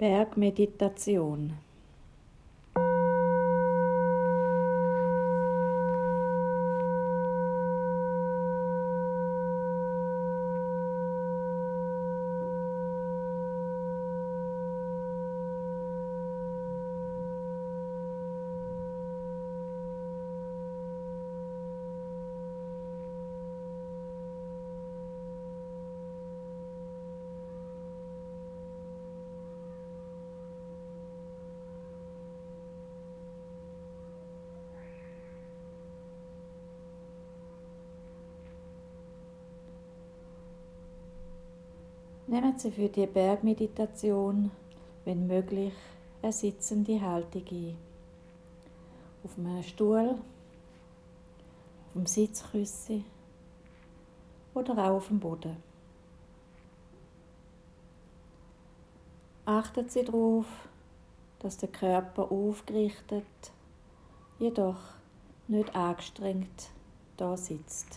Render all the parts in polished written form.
Bergmeditation. Nehmen Sie für die Bergmeditation, wenn möglich, eine sitzende Haltung ein. Auf einem Stuhl, auf dem Sitzkissen oder auch auf dem Boden. Achten Sie darauf, dass der Körper aufgerichtet, jedoch nicht angestrengt da sitzt.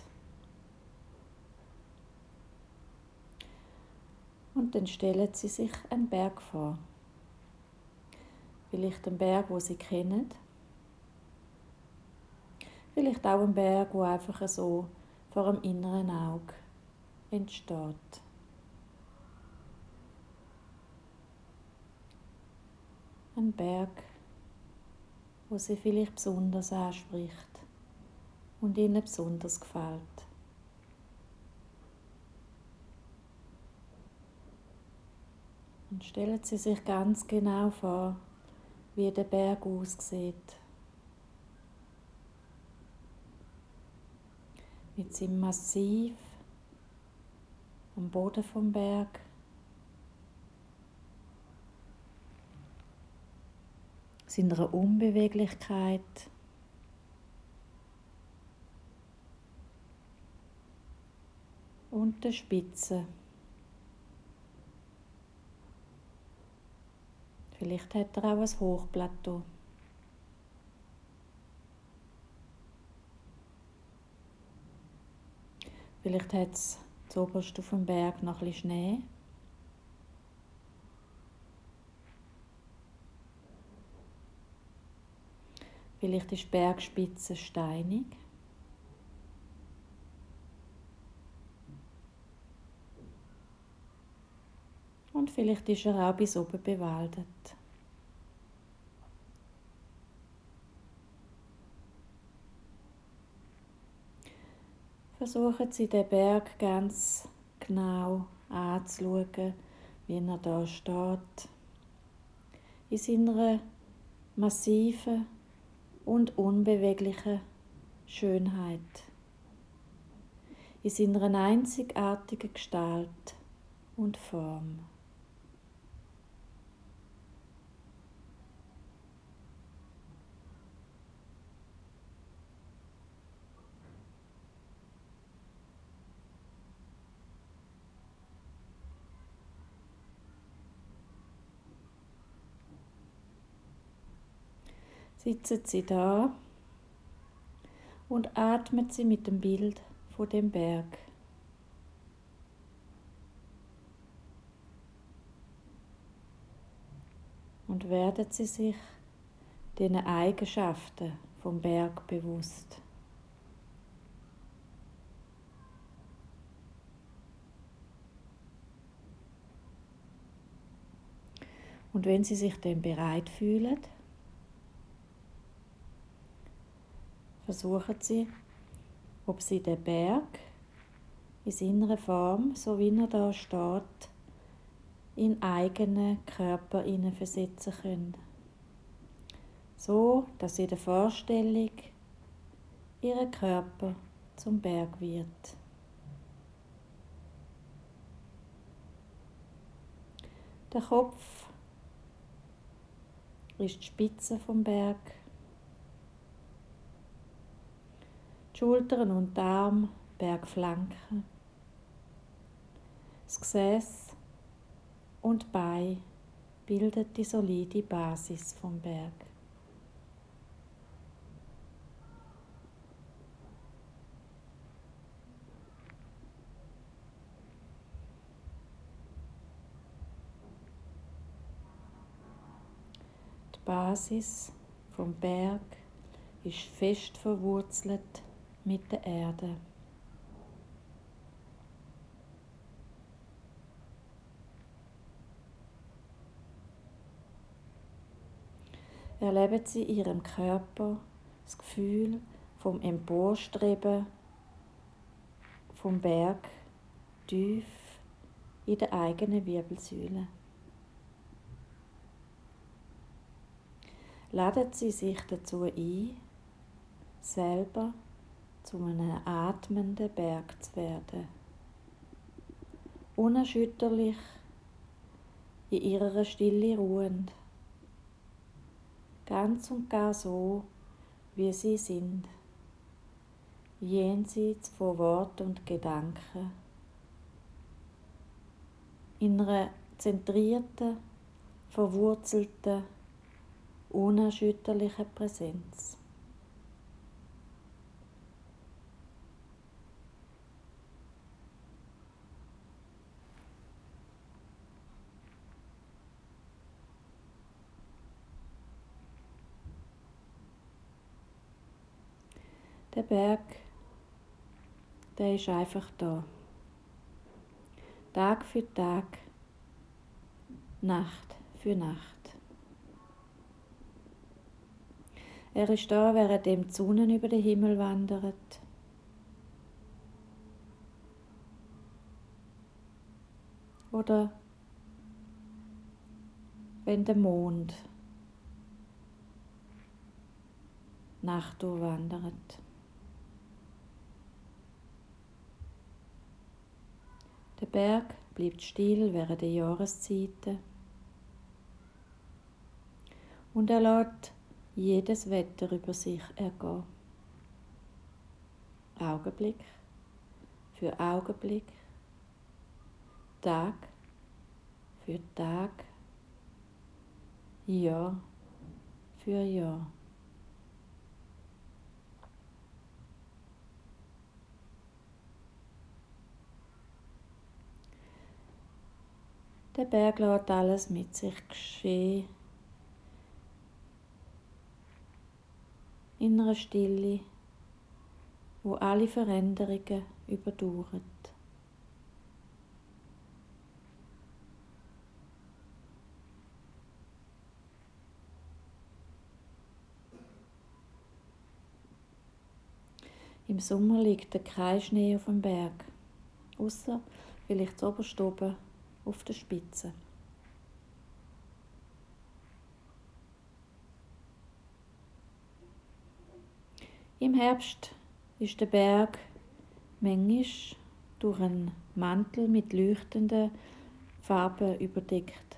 Und dann stellen Sie sich einen Berg vor. Vielleicht einen Berg, den Sie kennen. Vielleicht auch einen Berg, der einfach so vor dem inneren Auge entsteht. Ein Berg, der Sie vielleicht besonders anspricht und Ihnen besonders gefällt. Und stellen Sie sich ganz genau vor, wie der Berg aussieht. Mit seinem Massiv am Boden vom Berg. Seiner Unbeweglichkeit. Und der Spitze. Vielleicht hat er auch ein Hochplateau. Vielleicht hat es zuoberst auf dem Berg noch ein bisschen Schnee. Vielleicht ist die Bergspitze steinig. Und vielleicht ist er auch bis oben bewaldet. Versuchen Sie, den Berg ganz genau anzuschauen, wie er da steht. In seiner massiven und unbeweglichen Schönheit. In seiner einzigartigen Gestalt und Form. Sitzen Sie da und atmen Sie mit dem Bild von dem Berg. Und werden Sie sich den Eigenschaften vom Berg bewusst. Und wenn Sie sich dann bereit fühlen, versuchen Sie, ob Sie den Berg in seiner Form, so wie er da steht, in eigenen Körper hineinversetzen können. So, dass in der Vorstellung Ihr Körper zum Berg wird. Der Kopf ist die Spitze vom Berg. Die Schultern und die Arme, Bergflanken. Das Gesäß und die Beine bilden die solide Basis vom Berg. Basis vom Berg ist fest verwurzelt mit der Erde. Erleben Sie in Ihrem Körper das Gefühl vom Emporstreben vom Berg tief in der eigenen Wirbelsäule. Laden Sie sich dazu ein, selber zu einem atmenden Berg zu werden. Unerschütterlich in Ihrer Stille ruhend. Ganz und gar so, wie Sie sind. Jenseits von Wort und Gedanken. In einer zentrierten, verwurzelten, unerschütterlichen Präsenz. Der Berg, der ist einfach da. Tag für Tag, Nacht für Nacht. Er ist da, während die Sonne über den Himmel wandert. Oder wenn der Mond Nacht durchwandert. Der Berg bleibt still während der Jahreszeiten und er lässt jedes Wetter über sich ergehen. Augenblick für Augenblick, Tag für Tag, Jahr für Jahr. Der Berg lässt alles mit sich geschehen, in einer Stille, wo alle Veränderungen überdauert. Im Sommer liegt kein Schnee auf dem Berg, außer vielleicht oberst oben auf der Spitze. Im Herbst ist der Berg manchmal durch einen Mantel mit leuchtenden Farben überdeckt.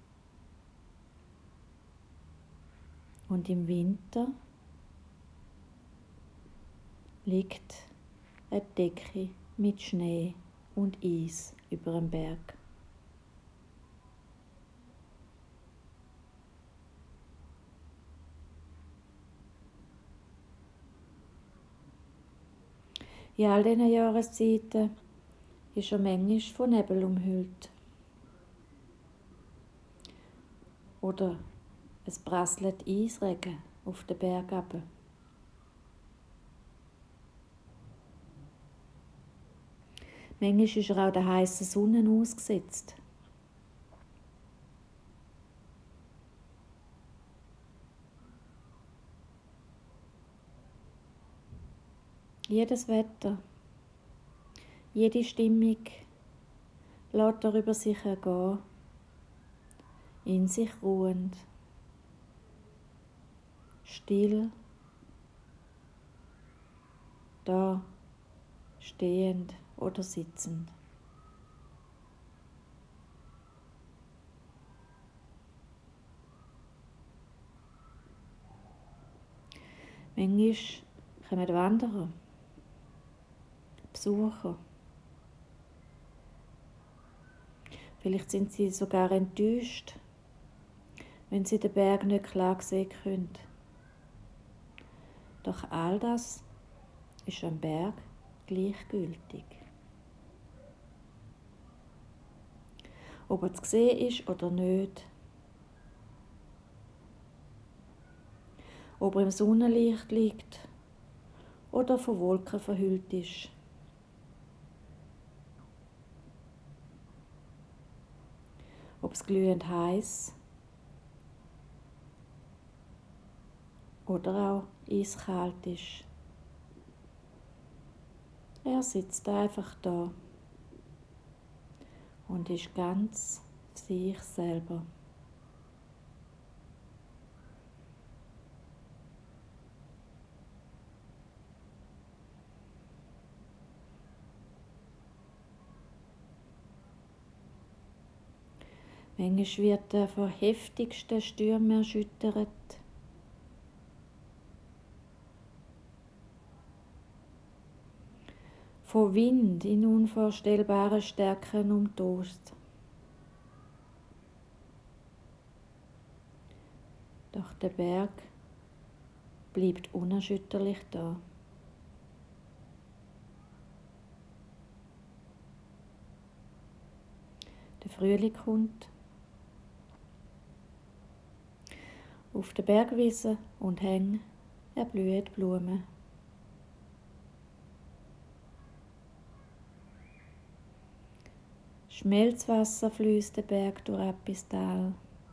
Und im Winter liegt eine Decke mit Schnee und Eis über dem Berg. In all diesen Jahreszeiten ist er manchmal von Nebel umhüllt. Oder es prasselt Eisregen auf den Berg runter. Manchmal ist er auch der heißen Sonne ausgesetzt. Jedes Wetter, jede Stimmung lässt er über sich ergehen, in sich ruhend, still, da, stehend oder sitzend. Manchmal kommen Wanderer, Besucher. Vielleicht sind sie sogar enttäuscht, wenn sie den Berg nicht klar sehen können. Doch all das ist am Berg gleichgültig. Ob er zu sehen ist oder nicht, ob er im Sonnenlicht liegt oder von Wolken verhüllt ist. Ob es glühend heiß oder auch eiskalt ist. Er sitzt einfach da und ist ganz sich selber. Manchmal wird er von heftigsten Stürmen erschüttert. Von Wind in unvorstellbaren Stärken umtost. Doch der Berg bleibt unerschütterlich da. Der Frühling kommt. Auf der Bergwiese und Hängen erblühen Blumen. Schmelzwasser fließt den Berg durch bis Tal.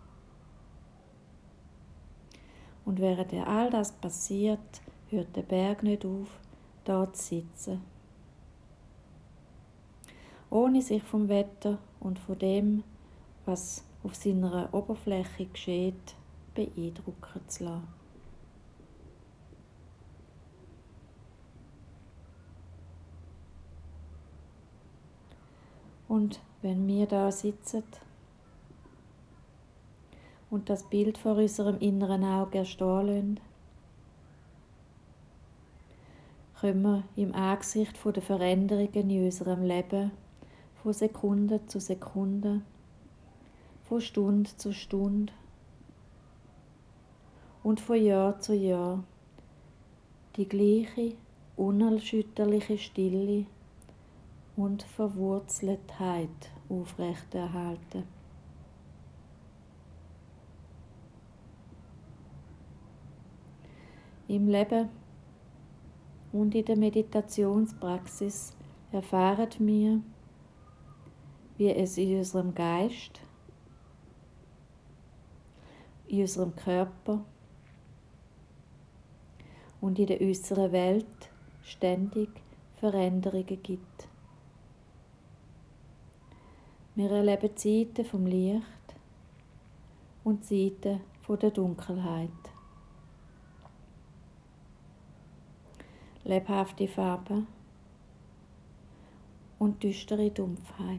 Und während all das passiert, hört der Berg nicht auf, da zu sitzen. Ohne sich vom Wetter und von dem, was auf seiner Oberfläche geschieht, beeindrucken zu lassen. Und wenn wir da sitzen und das Bild vor unserem inneren Auge erstehen lassen, können wir im Angesicht der Veränderungen in unserem Leben von Sekunde zu Sekunde, von Stunde zu Stunde und von Jahr zu Jahr die gleiche, unerschütterliche Stille und Verwurzeltheit aufrechterhalten. Im Leben und in der Meditationspraxis erfahren wir, wie es in unserem Geist, in unserem Körper und in der äußeren Welt ständig Veränderungen gibt. Wir erleben Zeiten vom Licht und Zeiten von der Dunkelheit. Lebhafte Farben und düstere Dumpfheit.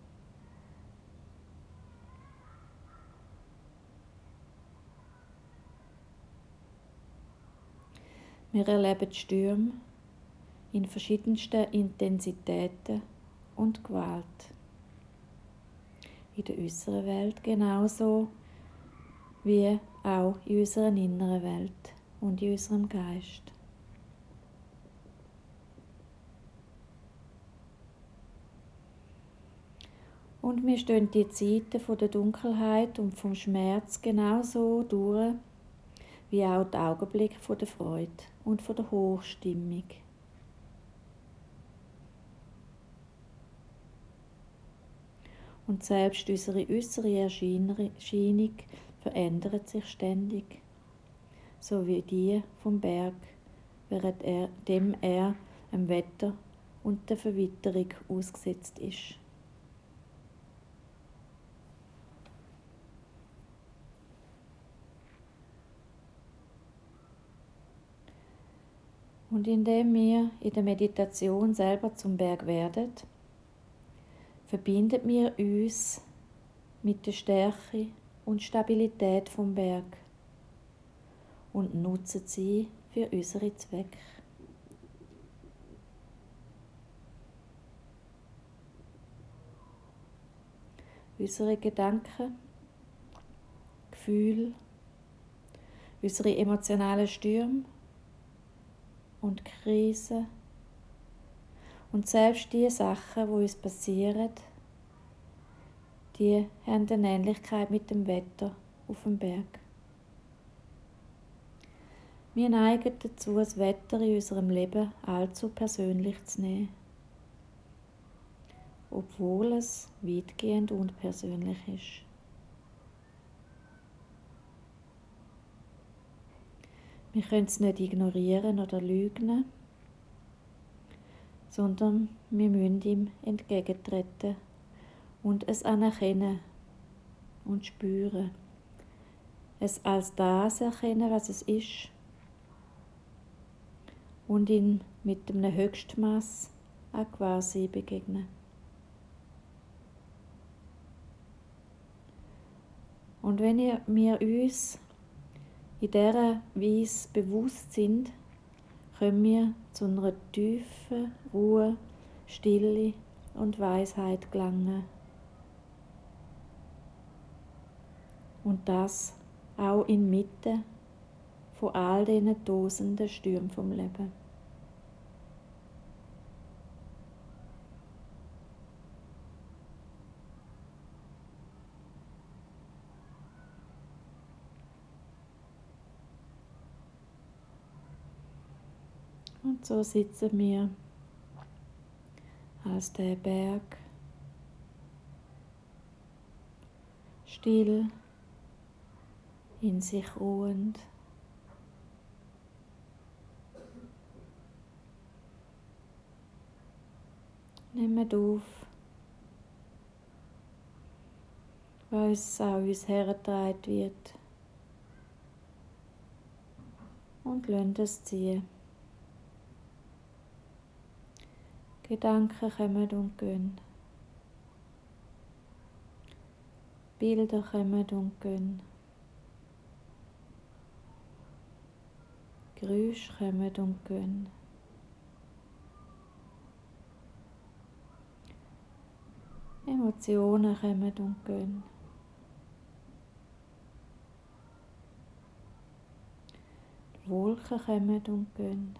Wir erleben Stürme in verschiedensten Intensitäten und Gewalt. In der äußeren Welt genauso wie auch in unserer inneren Welt und in unserem Geist. Und wir stehen die Zeiten von der Dunkelheit und vom Schmerz genauso durch, wie auch die Augenblicke von der Freude und von der Hochstimmung. Und selbst unsere äußere Erscheinung verändert sich ständig, so wie die vom Berg, während er dem Wetter und der Verwitterung ausgesetzt ist. Und indem wir in der Meditation selber zum Berg werden, verbinden wir uns mit der Stärke und Stabilität vom Berg und nutzen sie für unsere Zwecke. Unsere Gedanken, Gefühle, unsere emotionalen Stürme und Krisen und selbst die Sachen, die uns passieren, die haben eine Ähnlichkeit mit dem Wetter auf dem Berg. Wir neigen dazu, das Wetter in unserem Leben allzu persönlich zu nehmen, obwohl es weitgehend unpersönlich ist. Wir können es nicht ignorieren oder leugnen, sondern wir müssen ihm entgegentreten und es anerkennen und spüren. Es als das erkennen, was es ist, und ihm mit einem Höchstmaß an Gewahrsein begegnen. Und wenn wir uns in dieser Weise bewusst sind, können wir zu einer tiefen Ruhe, Stille und Weisheit gelangen. Und das auch inmitten von all diesen tosenden Stürmen vom Leben. Und so sitzen wir als der Berg, still, in sich ruhend. Nehmen auf, was an uns hergetragen wird, und lassen es ziehen. Gedanken kommen und gehen. Bilder kommen und gehen. Geräusche kommen und gehen. Emotionen kommen und gehen. Die Wolken kommen und gehen.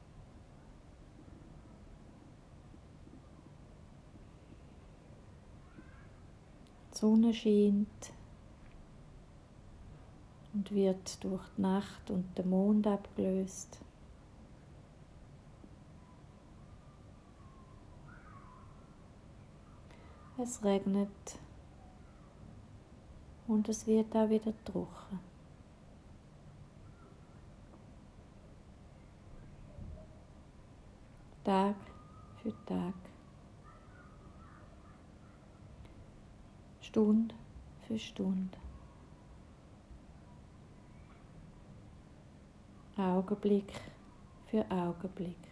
Die Sonne scheint und wird durch die Nacht und den Mond abgelöst. Es regnet und es wird auch wieder trocken. Tag für Tag. Stunde für Stunde. Augenblick für Augenblick.